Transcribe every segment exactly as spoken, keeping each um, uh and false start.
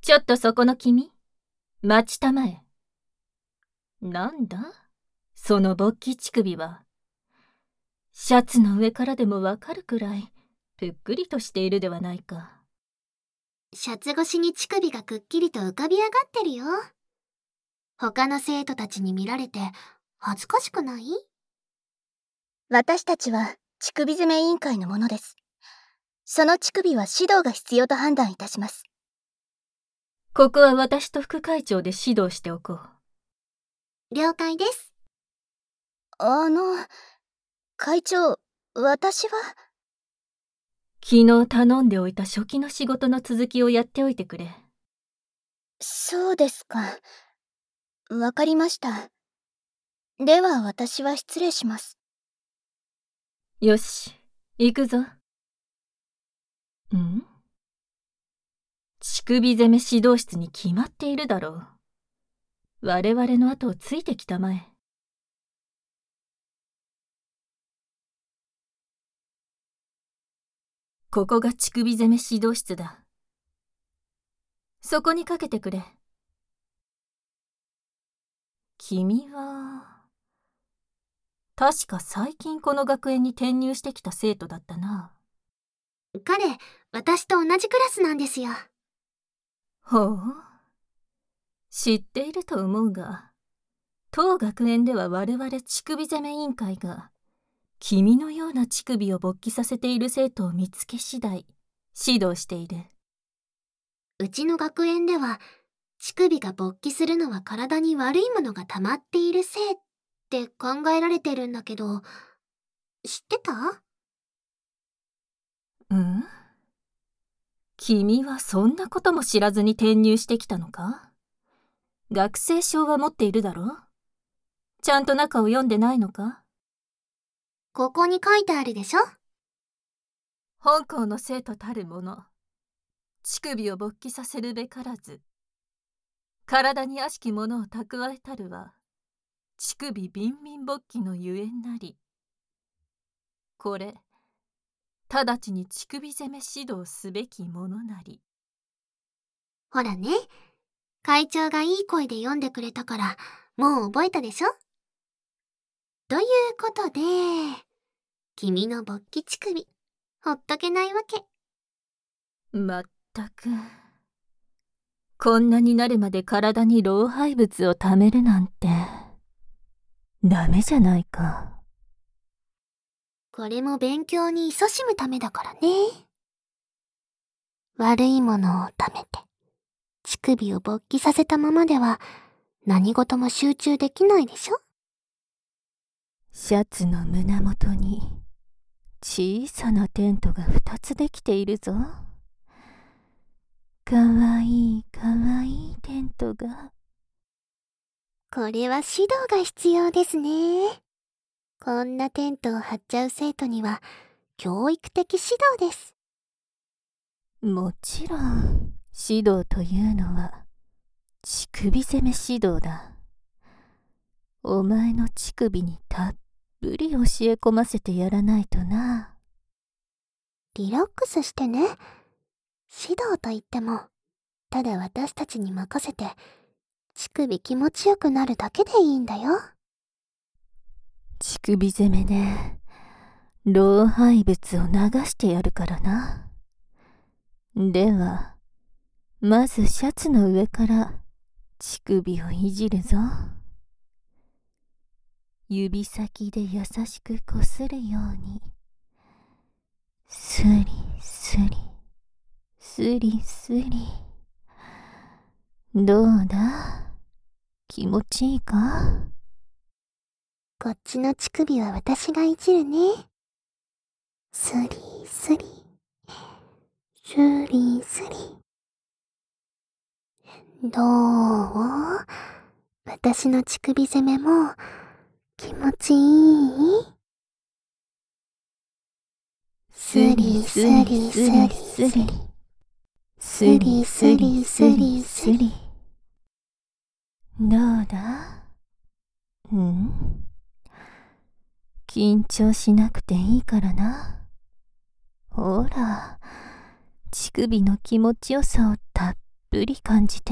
ちょっとそこの君、待ちたまえ。なんだその勃起乳首は。シャツの上からでもわかるくらい、ぷっくりとしているではないか。 シャツ越しに乳首がくっきりと浮かび上がってるよ。他の生徒たちに見られて恥ずかしくない？ 私たちは乳首攻め委員会のものです。その乳首は指導が必要と判断いたします。 ここは私と副会長で指導しておこう。 了解です。 あの、会長、私は？ 昨日頼んでおいた初期の仕事の続きをやっておいてくれ。 そうですか。わかりました。では私は失礼します。 よし、行くぞ。ん？乳首攻め指導室に決まっているだろう。我々の後をついてきたまえ。ここが乳首攻め指導室だ。そこにかけてくれ。君は、確か最近この学園に転入してきた生徒だったな。 彼、私と同じクラスなんですよ。 ほう。知っていると思うが、当学園では我々乳首攻め委員会が、君のような乳首を勃起させている生徒を見つけ次第、指導している。 うちの学園では、乳首が勃起するのは体に悪いものが溜まっているせいって考えられてるんだけど、知ってた？ うん？君はそんなことも知らずに転入してきたのか？学生証は持っているだろ？ちゃんと中を読んでないのか？ ここに書いてあるでしょ？ 本校の生徒たるもの、乳首を勃起させるべからず、体に悪しきものを蓄えたるは、乳首ビンビン勃起のゆえんなり。これ、直ちに乳首攻め指導すべきものなり。 ほらね、会長がいい声で読んでくれたから、もう覚えたでしょ？ということで、君の勃起乳首、ほっとけないわけ。 まったく。こんなになるまで体に老廃物をためるなんて、ダメじゃないか。 これも勉強に勤しむためだからね。悪いものをためて、乳首を勃起させたままでは、何事も集中できないでしょ？ シャツの胸元に、小さなテントが二つできているぞ。かわいいかわいいテントが。 これは指導が必要ですね。こんなテントを張っちゃう生徒には、教育的指導です。 もちろん、指導というのは、乳首攻め指導だ。お前の乳首にたっぷり教え込ませてやらないとな。 リラックスしてね。指導といっても、ただ私たちに任せて、乳首気持ちよくなるだけでいいんだよ。 乳首攻めで、老廃物を流してやるからな。では、まずシャツの上から乳首をいじるぞ。指先で優しくこするように。スリスリ、スリスリ。どうだ？気持ちいいか？ こっちの乳首は私がいじるね。スリスリ、スリスリ。どう？私の乳首攻めも気持ちいい？スリスリスリスリ。スリスリスリスリ。 どうだ？うん？緊張しなくていいからな。ほら、乳首の気持ちよさをたっぷり感じて。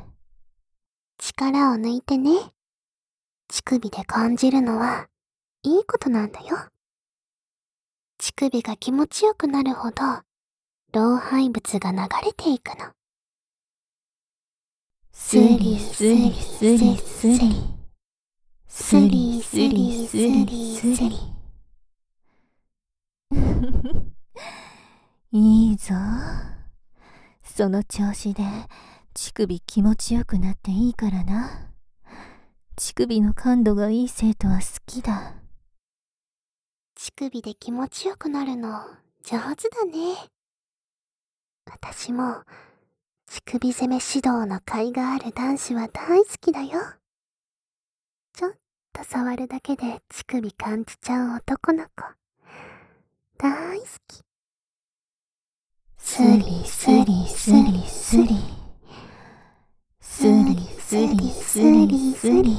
力を抜いてね。乳首で感じるのはいいことなんだよ。乳首が気持ちよくなるほど老廃物が流れていくの。 スリスリスリスリスリスリスリスリいいぞ。その調子で乳首気持ちよくなっていいからな。乳首の感度がいい生徒は好きだ。 乳首で気持ちよくなるの上手だね。私も乳首攻め指導の甲斐がある男子は大好きだよ。ちょっと触るだけで乳首感じちゃう男の子大好き。 スリスリスリスリスリスリスリスリ。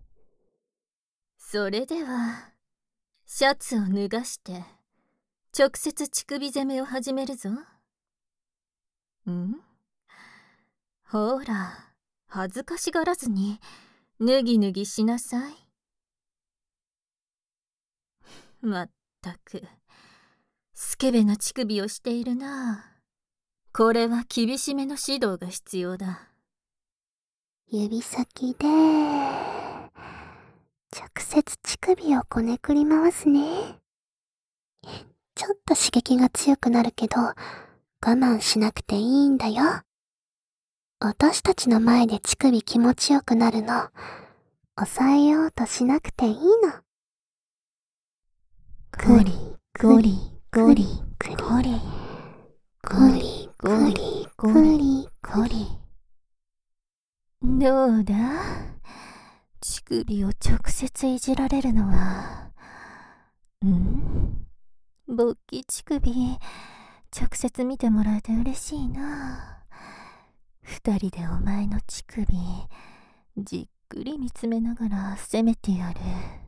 それではシャツを脱がして直接乳首攻めを始めるぞ。ん？ほら、恥ずかしがらずに脱ぎ脱ぎしなさい。まったくスケベな乳首をしているな。これは厳しめの指導が必要だ。 指先で直接乳首をこねくり回すね。ちょっと刺激が強くなるけど我慢しなくていいんだよ。私たちの前で乳首気持ちよくなるの抑えようとしなくていいの。 ゴリゴリゴリゴリゴリゴリゴリゴリ。どうだ？乳首を直接いじられるのは、ん？勃起乳首、直接見てもらえて嬉しいな。二人でお前の乳首、じっくり見つめながら攻めてやる。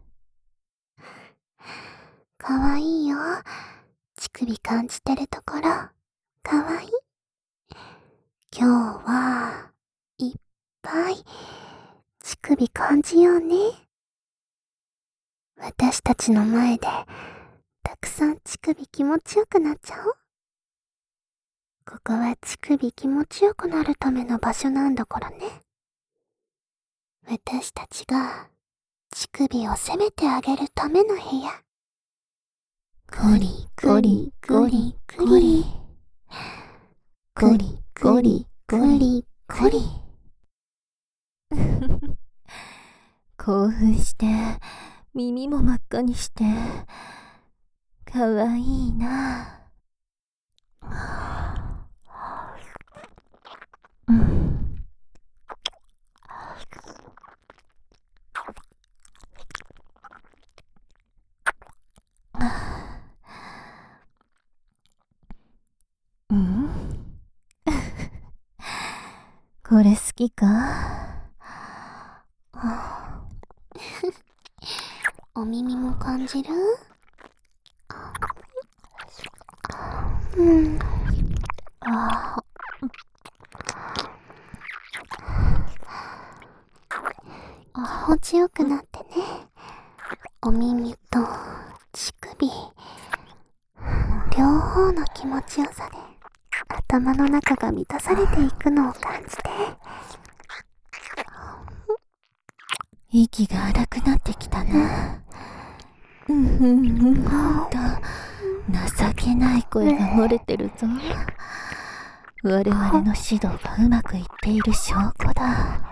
かわいいよ。乳首感じてるところ、かわいい。今日はいっぱい乳首感じようね。私たちの前でたくさん乳首気持ちよくなっちゃおう。ここは乳首気持ちよくなるための場所なんだからね。私たちが乳首を責めてあげるための部屋。 ゴリゴリゴリゴリゴリゴリゴリゴリ。興奮して耳も真っ赤にしてかわいいな。うん、うん、これ好きか？ お耳も感じる？うん。 ああ。 気持ちよくなってね。お耳と乳首、両方の気持ちよさで頭の中が満たされていくのを感じて。 息が荒くなってきたな。うんうんうんと情けない声が漏れてるぞ。我々の指導がうまくいっている証拠だ。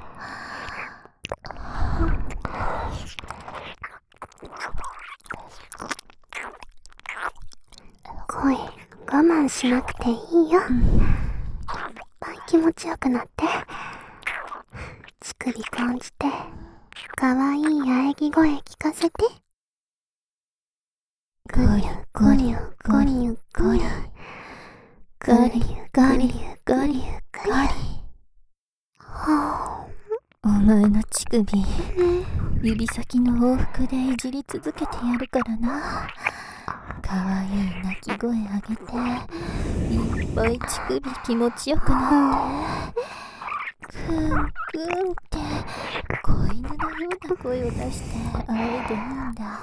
声我慢しなくていいよ。いっぱい気持ちよくなって、乳首感じて、かわいい喘ぎ声聞かせて。 ゴリュゴリュゴリュゴリュゴリュゴリュゴリュゴリ。お前の乳首、指先の往復でいじり続けてやるからな。かわいい泣き声あげて、いっぱい乳首気持ちよくなって。 くんくんって子犬のような声を出してあえでいいんだ。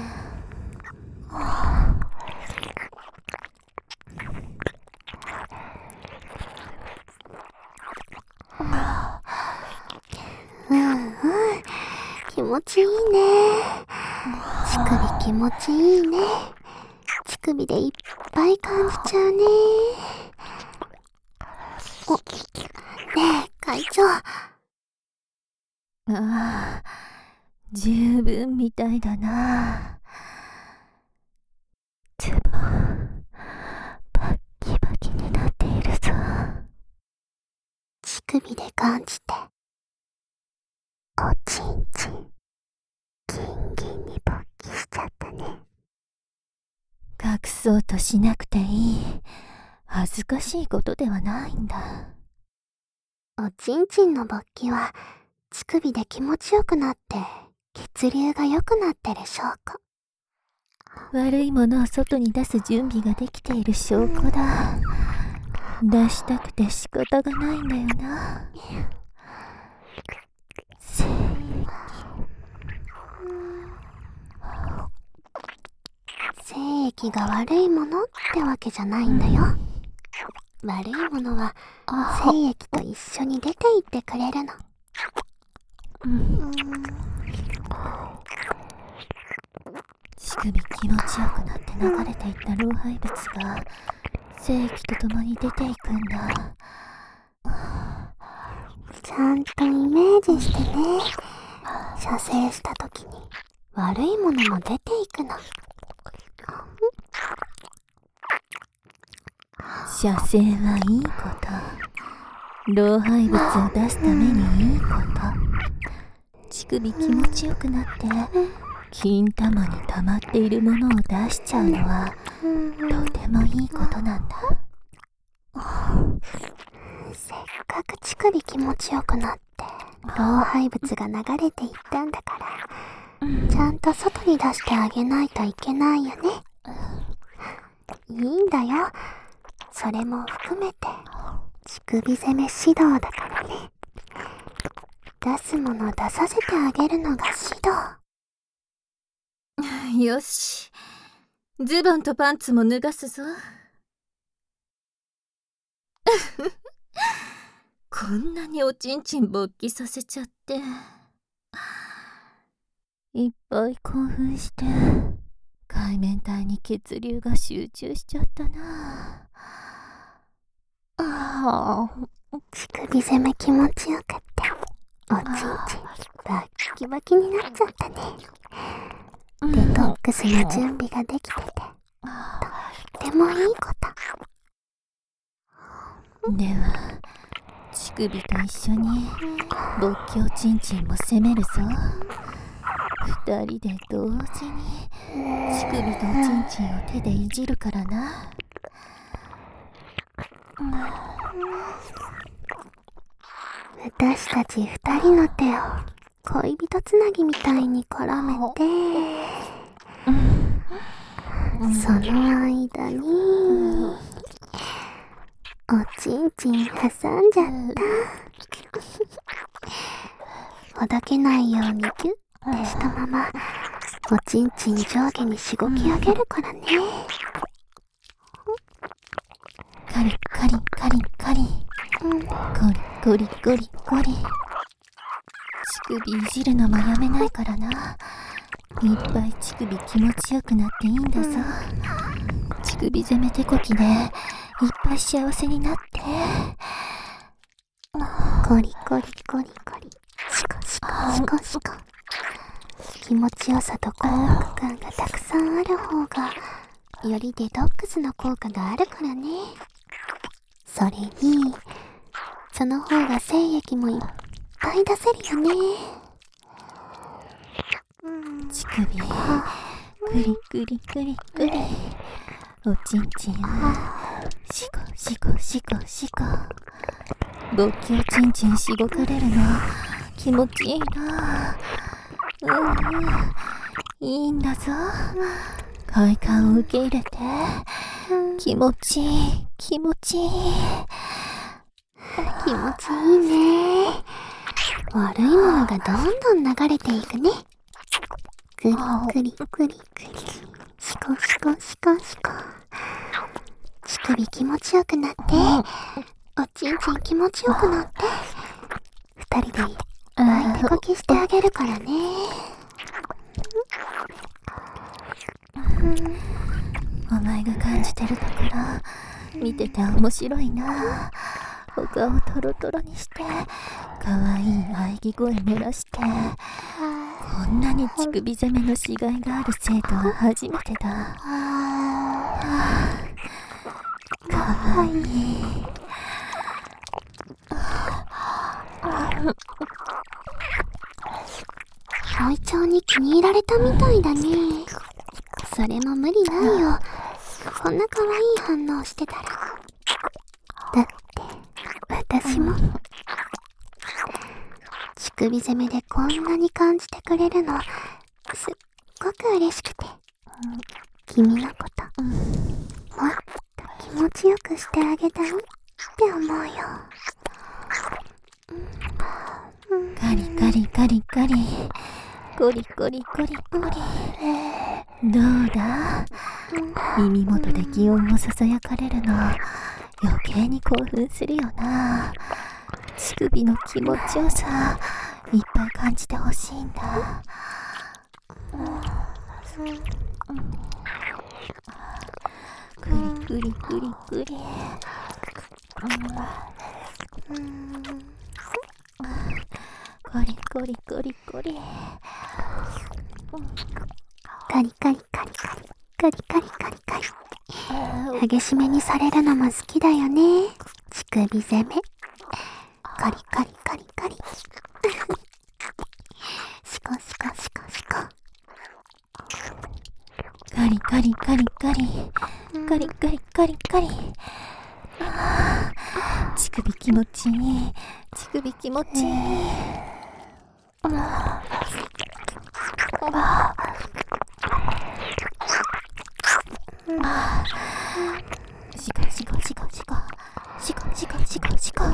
うんうん、気持ちいいね。乳首気持ちいいね。乳首でいっぱい感じちゃうね。お、ねえ会長。 ああ、十分みたいだな。ズボンバッキバキになっているぞ。 乳首で感じて、おちんちんギンギンに勃起しちゃったね。 隠そうとしなくていい。恥ずかしいことではないんだ。 おちんちんの勃起は乳首で気持ちよくなって血流が良くなってる証拠。 悪いものを外に出す準備ができている証拠だ。出したくて仕方がないんだよな。精液。 精液が悪いものってわけじゃないんだよ。悪いものは精液と一緒に出ていってくれるの。 うん、乳首気持ちよくなって流れていった老廃物が精液とともに出ていくんだ。 ちゃんとイメージしてね。射精した時に悪いものも出ていくの。 射精はいいこと。老廃物を出すためにいいこと。乳首気持ちよくなって金玉に溜まっているものを出しちゃうのはとてもいいことなんだ。 せっかく乳首気持ちよくなって老廃物が流れていったんだから、ちゃんと外に出してあげないといけないよね。いいんだよ。それも含めて乳首攻め指導だからね。出すもの出させてあげるのが指導。 よし、ズボンとパンツも脱がすぞ。こんなにおちんちん勃起させちゃって、 いっぱい興奮して海綿体に血流が集中しちゃったな。ああ、 乳首攻め気持ちよくっておちんちんバッキバキになっちゃったね。デトックスの準備ができててとってもいいこと。 では乳首と一緒に勃起おちんちんも攻めるぞ。二人で同時に乳首とおちんちんを手でいじるからな。 私たち二人の手を恋人つなぎみたいに絡めて、その間におちんちん挟んじゃった。ほどけないようにギュッてしたままおちんちん上下にしごき上げるからね。 カリカリカリカリ、ゴリゴリゴリゴリ。乳首いじるのもやめないからな。いっぱい乳首気持ちよくなっていいんだぞ。乳首攻め手こきでいっぱい幸せになって。 ゴリゴリゴリゴリ、シコシコシコシコ。気持ちよさと幸福感がたくさんある方がよりデトックスの効果があるからね。それにその方が精液もいっぱい出せるよね。 乳首グリグリグリグリ、おちんちんシコシコシコシコ。勃起おちんちんしごかれるの気持ちいいな。うん、いいんだぞ。快感を受け入れて気持ちいい気持ちいい気持ちいいね。 悪いものがどんどん流れていくね。くりくりくりくり。しこしこしこしこ。乳首気持ちよくなって、おちんちん気持ちよくなって、二人でいっぱい手こきしてあげるからね。 お前が感じてるところ見てて面白いな。お顔トロトロにしてかわいい喘ぎ声漏らして、こんなに乳首攻めの死骸がある生徒は初めてだ。かわいい。 葵ちゃんに気に入られたみたいだね。それも無理ないよ。こんな可愛い反応してたら。だって私も乳首攻めでこんなに感じてくれるのすっごく嬉しくて、君のこともっと気持ちよくしてあげたいって思うよ。 カリカリカリカリ、コリコリコリコリ。どうだ、耳元で擬音をささやかれるの余計に興奮するよな。乳首の気持ちよさいっぱい感じてほしいんだ。クリクリクリクリ。コリコリコリコリ。 カリカリカリカリカリカリカリカリ。激しめにされるのも好きだよね。乳首攻め。カリカリカリカリ。シコシコシコシコ。 カリカリカリカリカリカリカリカリ。乳首気持ちいい。乳首気持ちいい。シコシコシコシコシコシコシコシコ。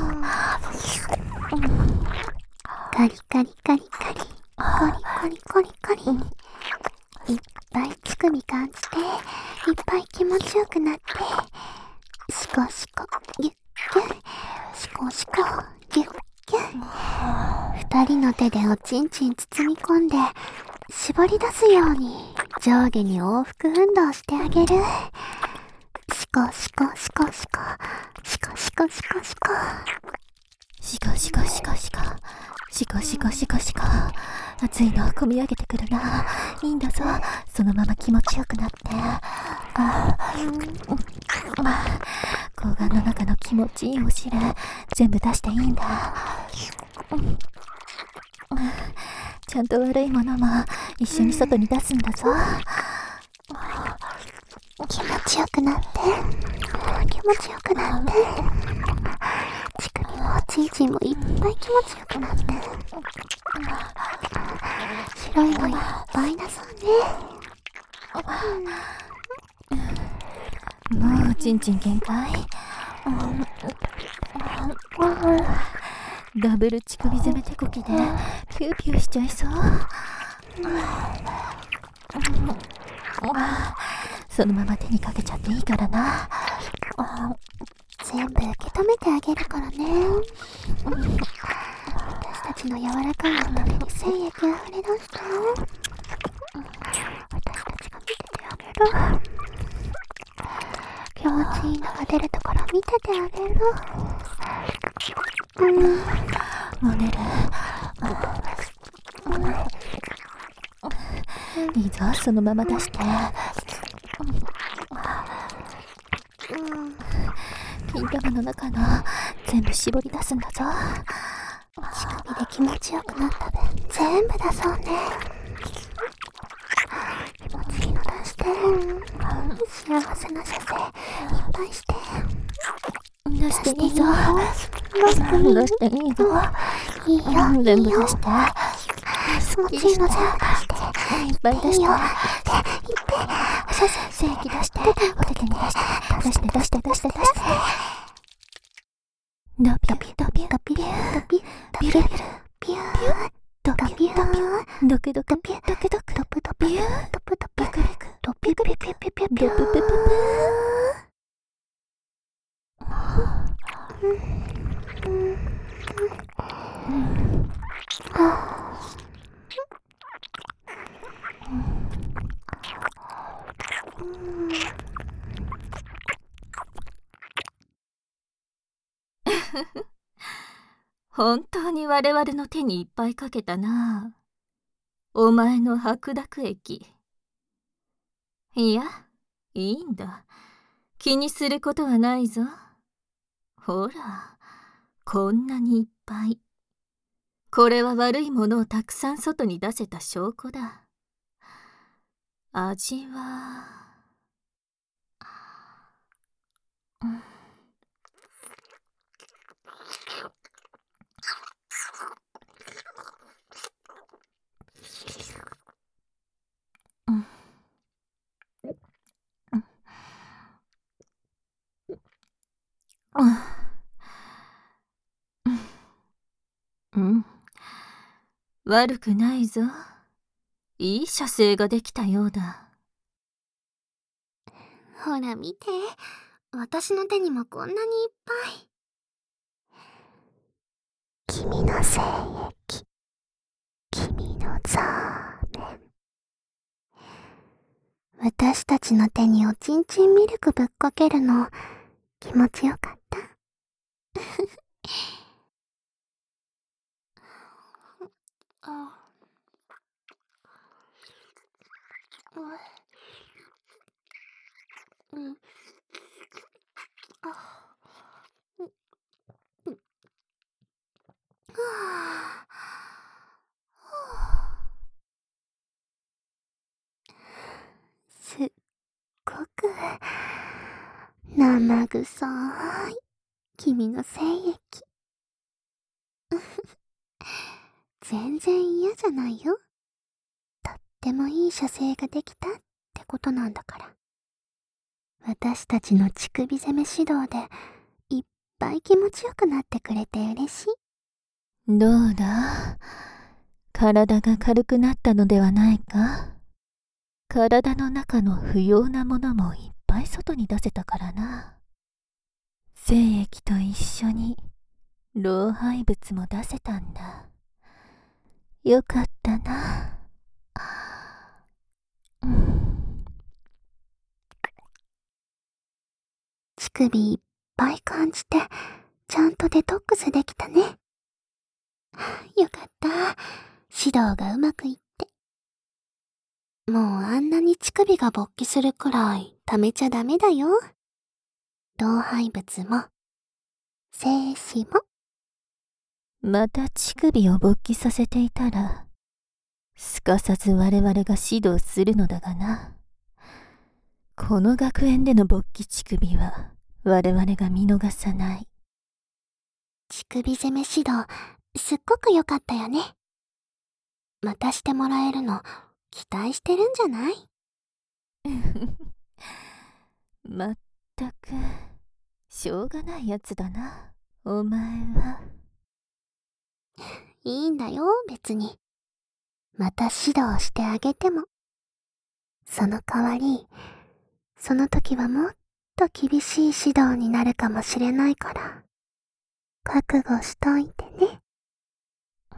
カリカリカリカリ。コリコリコリコリ。いっぱい乳首感じて、いっぱい気持ちよくなって、シコシコギュッギュッ、シコシコギュッギュッ。二人の手でおちんちん包み込んで、絞り出すように上下に往復運動してあげる。シコシコシコシコシコシコシコシコシコシコシコシコシコシコシコシコ。熱いの込み上げてくるな。いいんだぞ、そのまま気持ちよくなって。あ睾丸の中の気持ちいいお汁全部出していいんだ。ちゃんと悪いものも一緒に外に出すんだぞ。 気持ちよくなって、気持ちよくなって、乳首もおちんちんもいっぱい気持ちよくなって、白いのいっぱい出そうね。 もうおちんちん限界。ダブル乳首攻め手こきでピューピューしちゃいそう。そのまま手にかけちゃっていいからな。 全部受け止めてあげるからね。私たちの柔らかいお胸に精液あふれ出して、私たちが見ててあげる。気持ちいいのが出るところ見ててあげる。うん、 もう出る。いいぞ、そのまま出して。金玉の中の全部絞り出すんだぞ。 乳首で気持ちよくなった分全部出そうね。気持ちいいの出して、幸せな射精いっぱいして、 出していいぞ。 出していいぞ。 出していいぞ。 いいよ、 全部いいよ。 出して。 気持ちいいの全部出して。 いっぱい出して。 いいよ。 精液出して。お手手に出して。出して出して出して出して。ドビュドビュドビュドビュドビュドビュビュー。 ドピュードピュードクドクドキドキドプドピュードプドピュードピュードピューピュピュピュピュピュドププププ本当に我々の手にいっぱいかけたな。お前の白濁液。いや、いいんだ。気にすることはないぞ。ほら、こんなにいっぱい。これは悪いものをたくさん外に出せた証拠だ。味は、うん、うん、悪くないぞ。いい射精ができたようだ。 ほら見て、私の手にもこんなにいっぱい。君の精液、君のザーメン。私たちの手におちんちんミルクぶっかけるの気持ちよかった？あ、うん、あ、うん、はあ、すっごく生臭い君の精液。全然嫌じゃないよ。とってもいい射精ができたってことなんだから。私たちの乳首攻め指導でいっぱい気持ちよくなってくれて嬉しい。 どうだ、体が軽くなったのではないか。体の中の不要なものもいっぱい外に出せたからな。精液と一緒に老廃物も出せたんだ。よかったな。うん、 乳首いっぱい感じてちゃんとデトックスできたね。よかった、指導がうまくいって。もうあんなに乳首が勃起するくらい溜めちゃダメだよ。老廃物も精子も。 また乳首を勃起させていたら、すかさず我々が指導するのだがな。この学園での勃起乳首は我々が見逃さない。 乳首攻め指導、すっごく良かったよね。またしてもらえるの期待してるんじゃない？ まったくしょうがないやつだな、お前は。 いいんだよ、別に。また指導してあげても。その代わり、その時はもっと厳しい指導になるかもしれないから、覚悟しといてね。うん、